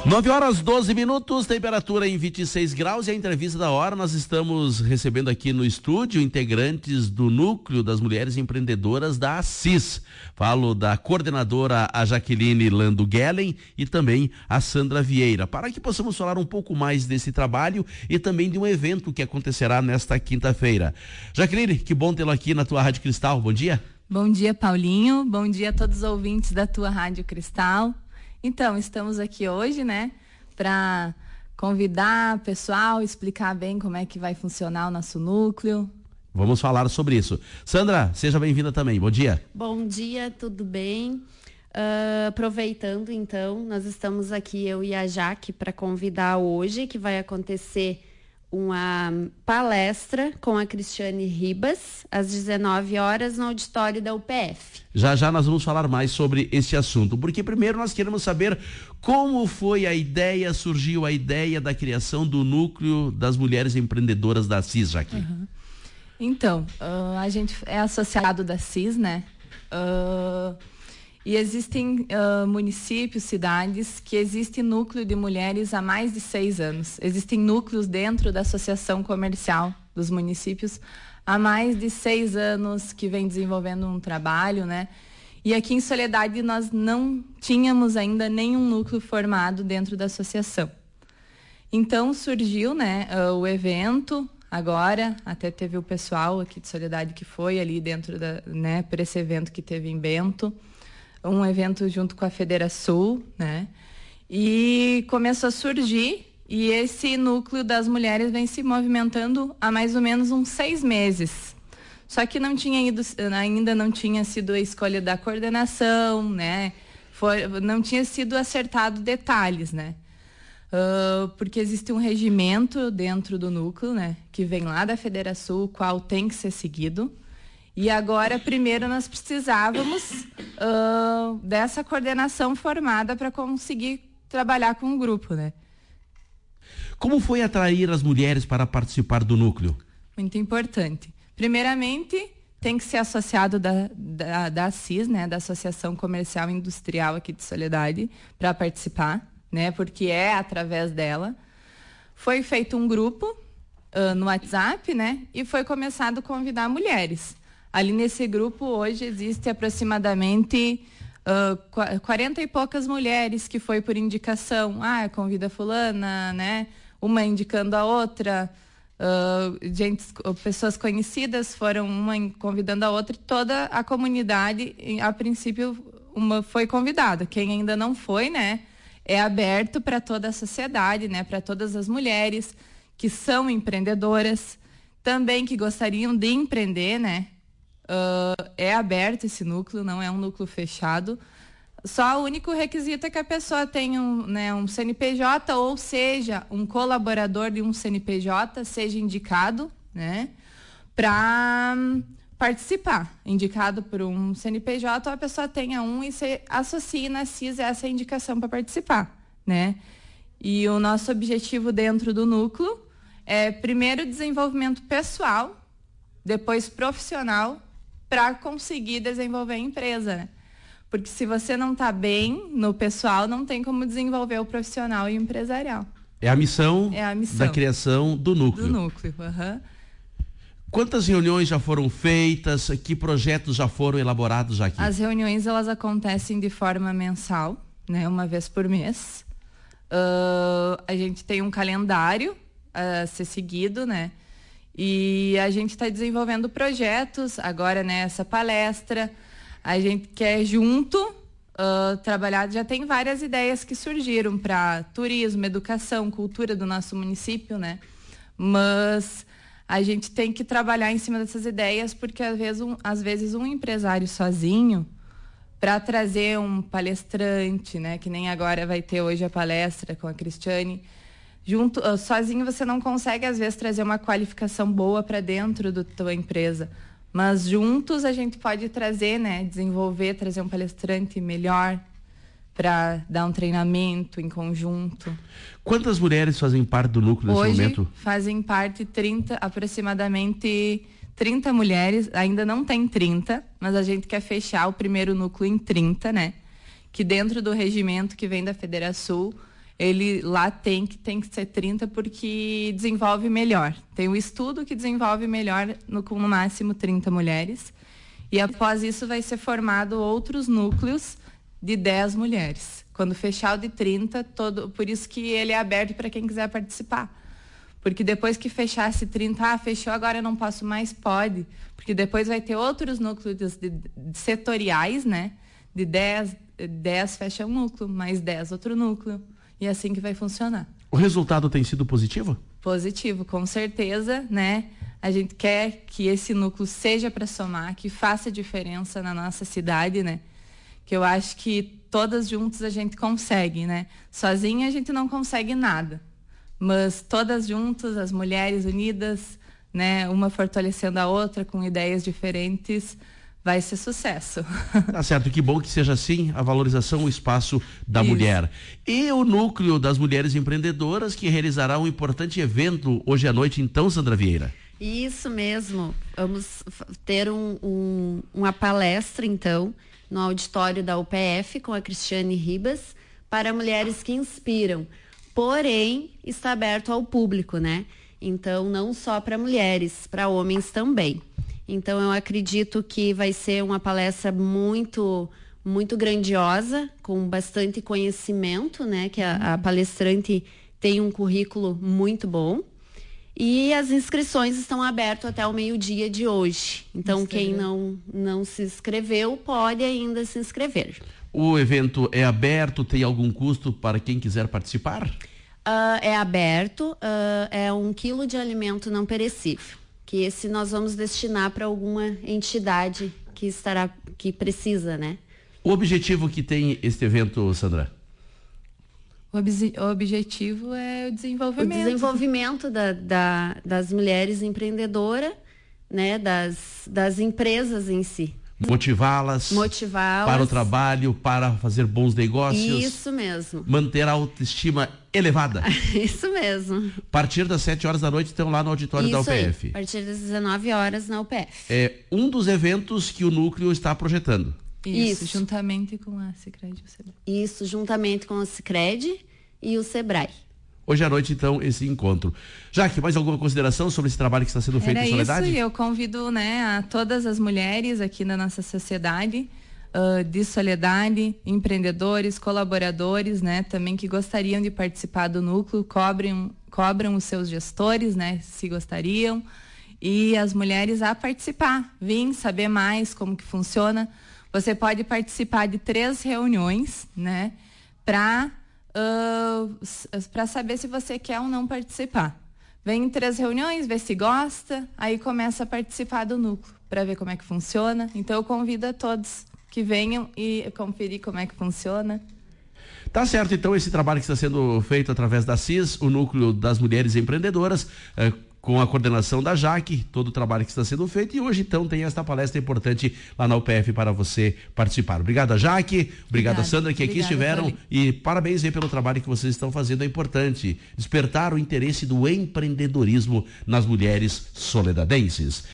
9h12, temperatura em 26 graus e a entrevista da hora. Nós estamos recebendo aqui no estúdio integrantes do Núcleo das Mulheres Empreendedoras da Assis. Falo da coordenadora a Jaqueline Lando Guellen e também a Sandra Vieira, para que possamos falar um pouco mais desse trabalho e também de um evento que acontecerá nesta quinta-feira. Jaqueline, que bom tê-la aqui na tua Rádio Cristal. Bom dia. Bom dia, Paulinho. Bom dia a todos os ouvintes da tua Rádio Cristal. Então, estamos aqui hoje, né, para convidar o pessoal, explicar bem como é que vai funcionar o nosso núcleo. Vamos falar sobre isso. Sandra, seja bem-vinda também. Bom dia. Bom dia, tudo bem? Aproveitando, então, nós estamos aqui, eu e a Jaque, para convidar hoje, que vai acontecer uma palestra com a Cristiane Ribas, às 19 horas, no auditório da UPF. Já nós vamos falar mais sobre esse assunto, porque primeiro nós queremos saber como foi a ideia, surgiu a ideia da criação do Núcleo das Mulheres Empreendedoras da Assis, Jaque. Uhum. Então, a gente é associado da Assis, né? E existem municípios, cidades que existe núcleo de mulheres há mais de 6 anos. Existem núcleos dentro da Associação Comercial dos Municípios há mais de 6 anos que vem desenvolvendo um trabalho, né? E aqui em Soledade nós não tínhamos ainda nenhum núcleo formado dentro da associação. Então surgiu, né, o evento agora, até teve o pessoal aqui de Soledade que foi ali dentro da, né, por esse evento que teve em Bento. Um evento junto com a Federação, né? E começou a surgir, e esse núcleo das mulheres vem se movimentando há mais ou menos uns 6 meses. Só que ainda não tinha sido a escolha da coordenação, né? Não tinha sido acertado detalhes, né? Porque existe um regimento dentro do núcleo, né? Que vem lá da Federação, o qual tem que ser seguido. E agora, primeiro, nós precisávamos dessa coordenação formada para conseguir trabalhar com o grupo, né? Como foi atrair as mulheres para participar do núcleo? Muito importante. Primeiramente, tem que ser associado da Assis, né? Da Associação Comercial e Industrial aqui de Soledade, para participar, né? Porque é através dela. Foi feito um grupo no WhatsApp, né? E foi começado a convidar mulheres. Ali nesse grupo hoje existe aproximadamente 40 e poucas mulheres que foi por indicação. Convida fulana, né? Uma indicando a outra. Pessoas conhecidas foram uma convidando a outra. E toda a comunidade, a princípio, foi convidada. Quem ainda não foi, né? É aberto para toda a sociedade, né? Para todas as mulheres que são empreendedoras, também que gostariam de empreender, né? É aberto esse núcleo, não é um núcleo fechado. Só o único requisito é que a pessoa tenha um CNPJ, ou seja, um colaborador de um CNPJ seja indicado, né, para participar. Indicado por um CNPJ, ou a pessoa tenha um e se associe na CIS essa indicação para participar, né? E o nosso objetivo dentro do núcleo é, primeiro, desenvolvimento pessoal, depois profissional, para conseguir desenvolver a empresa, né? Porque se você não está bem no pessoal, não tem como desenvolver o profissional e o empresarial. É a missão da criação do núcleo. Do núcleo, uhum. Quantas reuniões já foram feitas? Que projetos já foram elaborados aqui? As reuniões, elas acontecem de forma mensal, né? Uma vez por mês. A gente tem um calendário a ser seguido, né? E a gente está desenvolvendo projetos agora nessa palestra. A gente quer junto trabalhar. Já tem várias ideias que surgiram para turismo, educação, cultura do nosso município, né? Mas a gente tem que trabalhar em cima dessas ideias, porque às vezes um empresário sozinho, para trazer um palestrante, né? Que nem agora vai ter hoje a palestra com a Cristiane. Sozinho você não consegue, às vezes, trazer uma qualificação boa para dentro da tua empresa. Mas juntos a gente pode trazer, né? Desenvolver, trazer um palestrante melhor para dar um treinamento em conjunto. Quantas mulheres fazem parte do núcleo nesse momento? Hoje fazem parte aproximadamente 30 mulheres. Ainda não tem 30, mas a gente quer fechar o primeiro núcleo em 30, né? Que dentro do regimento que vem da Federação, ele lá tem que ser 30 porque desenvolve melhor. Tem um estudo que desenvolve melhor com no máximo 30 mulheres. E após isso vai ser formado outros núcleos de 10 mulheres. Quando fechar o de 30, por isso que ele é aberto para quem quiser participar. Porque depois que fechasse 30, fechou, agora eu não posso mais, pode. Porque depois vai ter outros núcleos setoriais, né? De 10 fecha um núcleo, mais 10 outro núcleo. E é assim que vai funcionar. O resultado tem sido positivo? Positivo, com certeza, né? A gente quer que esse núcleo seja para somar, que faça diferença na nossa cidade, né? Que eu acho que todas juntas a gente consegue, né? Sozinha a gente não consegue nada. Mas todas juntas, as mulheres unidas, né? Uma fortalecendo a outra com ideias diferentes, vai ser sucesso. Tá certo, que bom que seja assim, a valorização, o espaço da mulher. E o núcleo das mulheres empreendedoras que realizará um importante evento hoje à noite, então, Sandra Vieira. Isso mesmo, vamos ter uma palestra, então, no auditório da UPF com a Cristiane Ribas, para mulheres que inspiram. Porém, está aberto ao público, né? Então, não só para mulheres, para homens também. Então, eu acredito que vai ser uma palestra muito, muito grandiosa, com bastante conhecimento, né? Que a palestrante tem um currículo muito bom. E as inscrições estão abertas até o meio-dia de hoje. Então, quem não se inscreveu, pode ainda se inscrever. O evento é aberto, tem algum custo para quem quiser participar? É aberto, é 1 quilo de alimento não perecível, que esse nós vamos destinar para alguma entidade que precisa, né? O objetivo que tem este evento, Sandra? O objetivo é o desenvolvimento. O desenvolvimento das mulheres empreendedoras, né? Das empresas em si. Motivá-las para o trabalho, para fazer bons negócios. Isso mesmo. Manter a autoestima elevada. Isso mesmo. A partir das 7 horas da noite estão lá no auditório da UPF. Aí, a partir das 19 horas na UPF. É um dos eventos que o núcleo está projetando. Isso, juntamente com a Sicredi e o Sebrae. Isso, juntamente com a Sicredi e o Sebrae. Hoje à noite, então, esse encontro. Jaque, mais alguma consideração sobre esse trabalho que está sendo feito em Soledade? Isso, e eu convido, né, a todas as mulheres aqui na nossa sociedade de Soledade, empreendedores, colaboradores, né, também que gostariam de participar do núcleo, cobram os seus gestores, né, se gostariam, e as mulheres a participar, vir saber mais como que funciona. Você pode participar de 3 reuniões, né, para saber se você quer ou não participar. Vem em 3 reuniões, vê se gosta, aí começa a participar do núcleo, para ver como é que funciona. Então eu convido a todos que venham e conferir como é que funciona. Tá certo, então, esse trabalho que está sendo feito através da CIS, o Núcleo das Mulheres Empreendedoras, com a coordenação da Jaque, todo o trabalho que está sendo feito, e hoje então tem esta palestra importante lá na UPF para você participar. Obrigada, Jaque, obrigada, Sandra, que aqui estiveram, Tony. E parabéns aí pelo trabalho que vocês estão fazendo, é importante despertar o interesse do empreendedorismo nas mulheres soledadenses.